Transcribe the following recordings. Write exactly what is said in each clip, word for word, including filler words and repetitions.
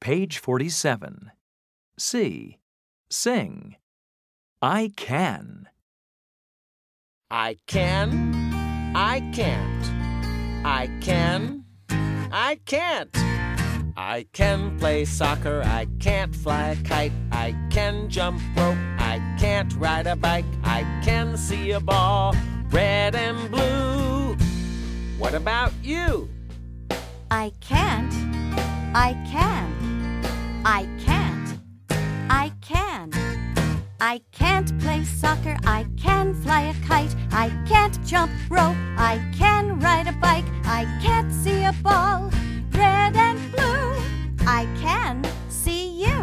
Page forty-seven. C. Sing. I can. I can, I can't. I can, I can't. I can play soccer, I can't fly a kite. I can jump rope, I can't ride a bike. I can see a ball, red and blue. What about you? I can't, I can. I can't, I can. I can't play soccer, I can fly a kite. I can't jump rope, I can ride a bike. I can't see a ball, red and blue. I can see you.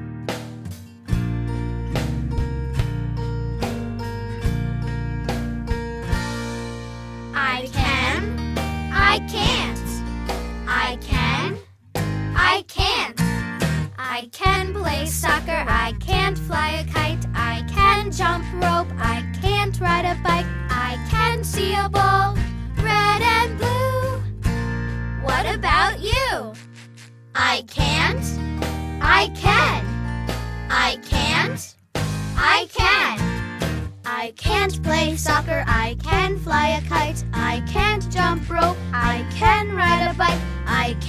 I can, I can't. I can, I can't. I can play soccer, I can't fly a kite. I can jump rope, I can't ride a bike. I can see a ball, red and blue. What about you? I can't, I can. I can't, I can. I can't play soccer, I can fly a kite. I can't jump rope, I can ride a bike. I